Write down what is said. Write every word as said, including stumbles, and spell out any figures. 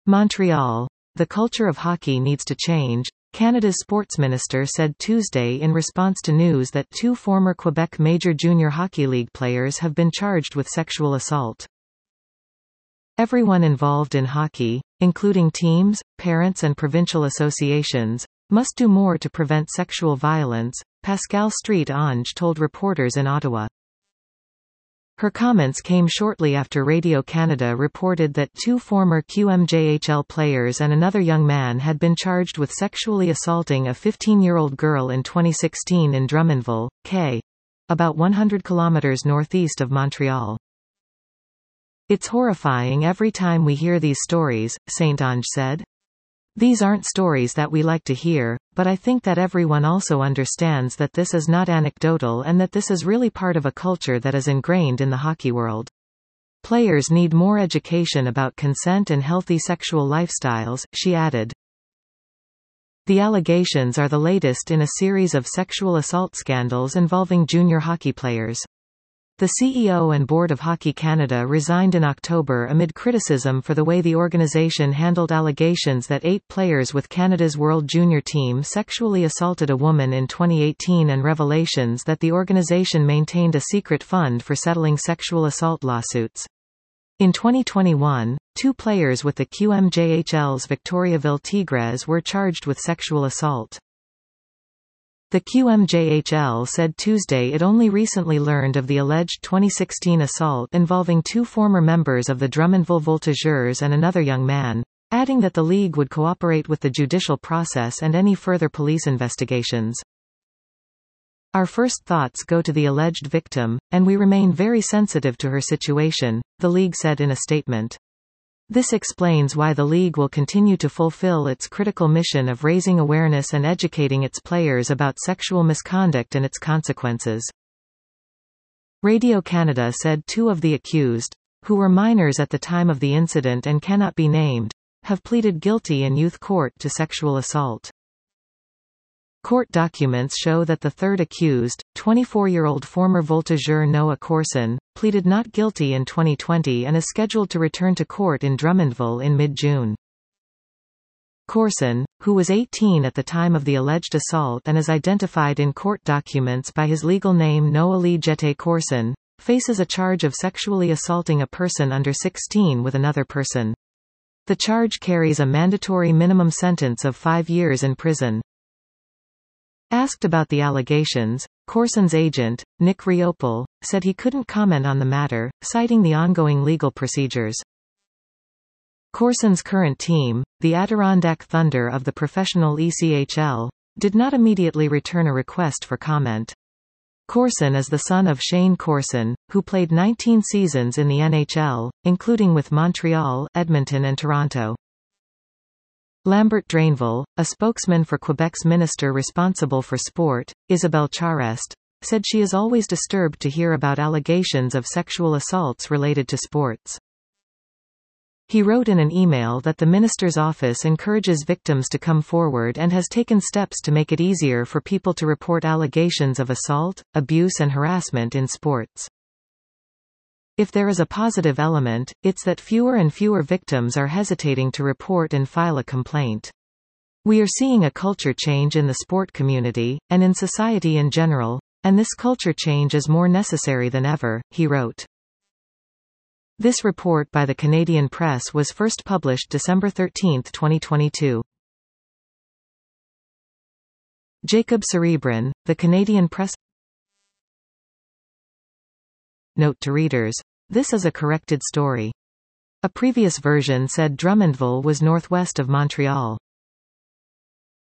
Montreal. The culture of hockey needs to change, Canada's sports minister said Tuesday in response to news that two former Quebec Major Junior Hockey League players have been charged with sexual assault. Everyone involved in hockey, including teams, parents and provincial associations, must do more to prevent sexual violence, Pascale Street-Ange told reporters in Ottawa. Her comments came shortly after Radio-Canada reported that two former Q M J H L players and another young man had been charged with sexually assaulting a fifteen-year-old girl in twenty sixteen in Drummondville, Quebec, about one hundred kilometers northeast of Montreal. "It's horrifying every time we hear these stories," Saint-Ange said. "These aren't stories that we like to hear, but I think that everyone also understands that this is not anecdotal and that this is really part of a culture that is ingrained in the hockey world. Players need more education about consent and healthy sexual lifestyles," she added. The allegations are the latest in a series of sexual assault scandals involving junior hockey players. The C E O and Board of Hockey Canada resigned in October amid criticism for the way the organization handled allegations that eight players with Canada's World Junior team sexually assaulted a woman in twenty eighteen and revelations that the organization maintained a secret fund for settling sexual assault lawsuits. In twenty twenty-one, two players with the Q M J H L's Victoriaville Tigres were charged with sexual assault. The Q M J H L said Tuesday it only recently learned of the alleged twenty sixteen assault involving two former members of the Drummondville Voltigeurs and another young man, adding that the league would cooperate with the judicial process and any further police investigations. "Our first thoughts go to the alleged victim, and we remain very sensitive to her situation," the league said in a statement. This explains why the league will continue to fulfill its critical mission of raising awareness and educating its players about sexual misconduct and its consequences. Radio-Canada said two of the accused, who were minors at the time of the incident and cannot be named, have pleaded guilty in youth court to sexual assault. Court documents show that the third accused, twenty-four-year-old former Voltigeur Noah Corson, pleaded not guilty in twenty twenty and is scheduled to return to court in Drummondville in mid-June. Corson, who was eighteen at the time of the alleged assault and is identified in court documents by his legal name Noah Lee Jete Corson, faces a charge of sexually assaulting a person under sixteen with another person. The charge carries a mandatory minimum sentence of five years in prison. Asked about the allegations, Corson's agent, Nick Riopel, said he couldn't comment on the matter, citing the ongoing legal procedures. Corson's current team, the Adirondack Thunder of the professional E C H L, did not immediately return a request for comment. Corson is the son of Shane Corson, who played nineteen seasons in the N H L, including with Montreal, Edmonton and Toronto. Lambert Drainville, a spokesman for Quebec's minister responsible for sport, Isabelle Charest, said she is always disturbed to hear about allegations of sexual assaults related to sports. He wrote in an email that the minister's office encourages victims to come forward and has taken steps to make it easier for people to report allegations of assault, abuse and harassment in sports. If there is a positive element, it's that fewer and fewer victims are hesitating to report and file a complaint. We are seeing a culture change in the sport community, and in society in general, and this culture change is more necessary than ever, he wrote. This report by the Canadian Press was first published December thirteenth twenty twenty-two. Jacob Cerebrin, The Canadian Press. Note to readers. This is a corrected story. A previous version said Drummondville was northwest of Montreal.